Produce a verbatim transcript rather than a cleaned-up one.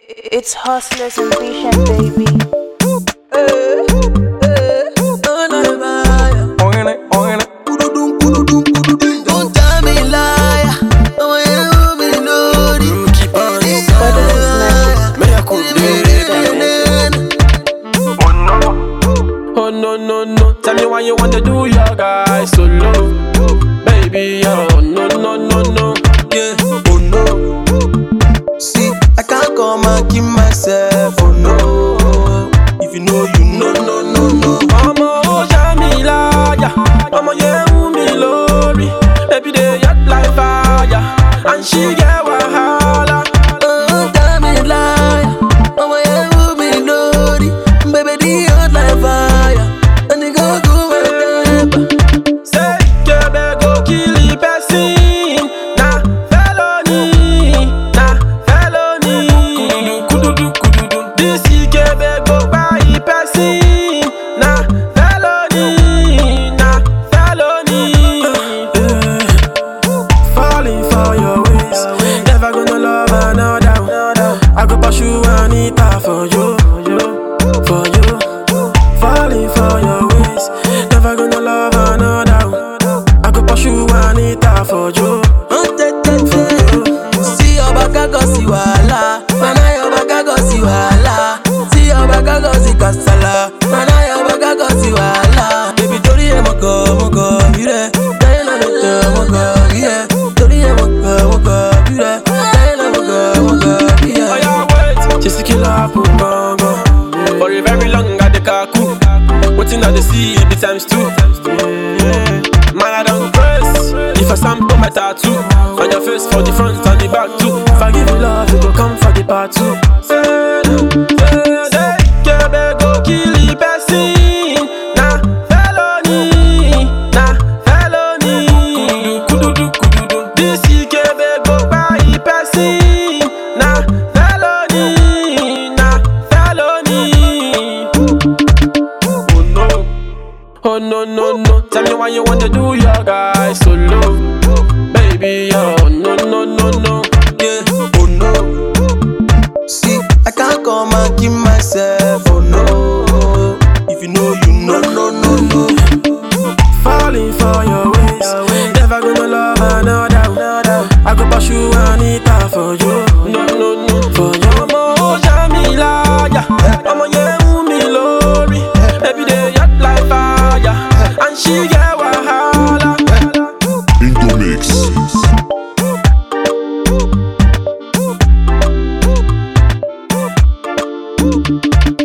It's hustlers and vision, baby. Don't tell me lie. Oh, you be loaded. Keep on it. Oh no no no, tell me why you want to do your guy solo, baby. Oh no no no no, Yeah. Oh no. See, I can't come and keep myself. Oh no. If you know, you know. No no no. Mama oh Jamila, yeah. Mama yeah me lori, baby they hot like fire, and she get wahala. Oh, tell me lie. Oh, you be loaded. Baby, the hot like fire. And they go go with Say kebe go kill the person, na felony, na felony. Kududu kududu, this kebe go buy person, na felony, na felony. Falling for your ways, never gonna love another. I go pursue Anita for you, for you. Falling for your ways, never gonna love another. I go pursue Anita for you. See your back, I go see wala. Man, I your back, I go see wala. See your back, I go see kasala. Man, I your back, I go see wala. Baby, tori e moko, moko, ire. Diana moko, moko, ire. Tori e moko, moko, ire. Diana moko, moko, Oh ire. yeah, wait, just to kill her put gongo. For a very long at the kaku, waiting at the sea be times two. Man, I don't press. If I sample my tattoo on your face for the front and the back too. If I give you love, you go come for the part two. Say, say, say, kebe go kill the person, na felony, na felony. Kududu kududu, this kebe go buy person, na felony, na felony. Oh no. Oh no no no, tell me why you want to do your guy solo, baby. Oh no no no no, Yeah. Oh no. See, I can't come and keep myself. Oh no. If you know, you know. No no no. falling for your ways, never gonna love another. I go pursue Anita for you, no no no, for you. Mama oh Jamila, yeah. Mama yeah me lori, baby they hot like fire, and she get wahala. Into mix.